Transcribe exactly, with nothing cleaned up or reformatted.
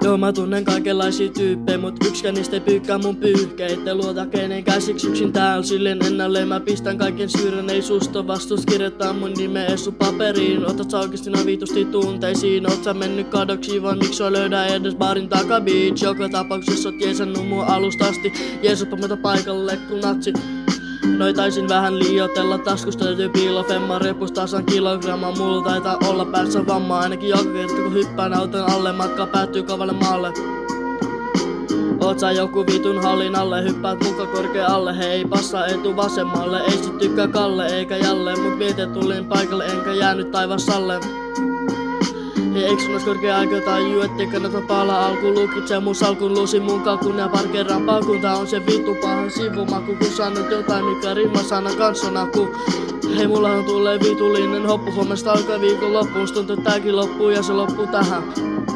Joo, mä tunnen kaikenlaisia tyyppejä, mut yksikään niistä ei pyykkää mun pyyhkeitä. Luota kenen käsiksi yksin täällä silleen ennalleen. Mä pistän kaiken syyrän, ei susta vastus kirjoittaa mun nimeä ees sun paperiin. Otat sä oikeesti noin vitusti tunteisiin? Oot sä mennyt kadoksiin vai miksi sua löydä edes baarin takabeach? Joka tapauksessa oot jeesannut mun alusta asti. Jeesuppa meitä paikalle kun natsi. Noi taisin vähän liioitella, taskusta löytyy piilofemma, repus tasan kilogramma. Mulla taitaa olla päässä vammaa, ainakin joka kerta kun hyppään auton alle, matka päättyy kavalle maalle. Oot sä joku vitun hallin alle, hyppäät muka korkea alle. Hei, passa etu vasemmalle, ei sit tykkää Kalle eikä Jalle. Mut mietin tulin paikalle enkä jäänyt taivasalle. Hei, eiks sun ois korkea aika tajuu, ettei kannata palaa alkuun. Lukitsee mun salkun, lusin mun kakun ja parkeeraan pakun. Tää on se vittu pahan sivumaku, kun sanot jotain mikä rimma sana kansonaku. Hei, mullahan tulee vitullinen hoppu, huomesta alkaa viikon loppuun. Tuntuu tääkin loppuu ja se loppuu tähän.